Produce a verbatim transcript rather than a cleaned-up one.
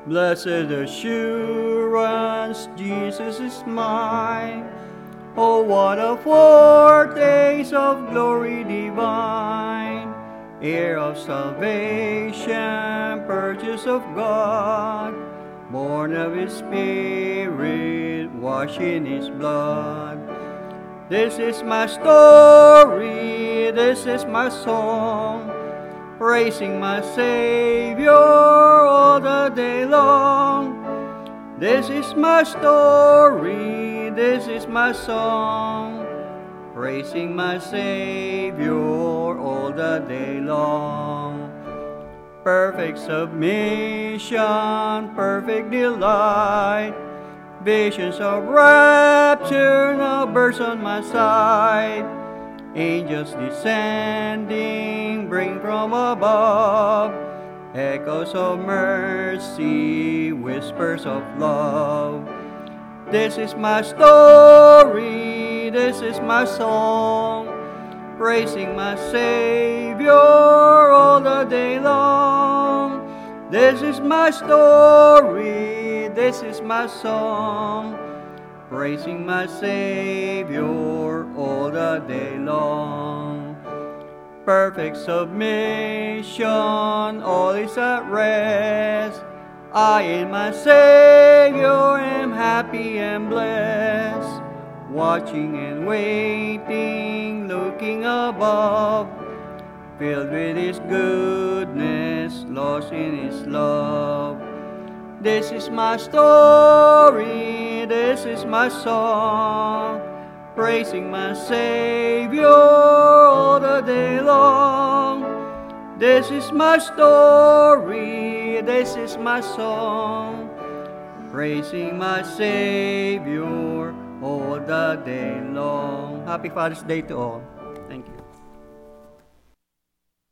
Blessed assurance, Jesus is mine. Oh, what a foretaste of glory divine, heir of salvation, purchase of God, born of His Spirit, washed in His blood. This is my story, this is my song, praising my Savior all the day long. This is my story, this is my song, praising my Savior all the day long. Perfect submission, perfect delight, visions of rapture now burst on my sight. Angels descending, bring from above, echoes of mercy, whispers of love. This is my story, this is my song, praising my Savior all the day long. This is my story, this is my song, praising my Savior all the day long. Perfect submission, all is at rest. I in my Savior am happy and blessed, watching and waiting, looking above, filled with His goodness, lost in His love. This is my story, this is my song, praising my Savior all the day long. This is my story, this is my song, praising my Savior all the day long. Happy Father's Day to all. Thank you.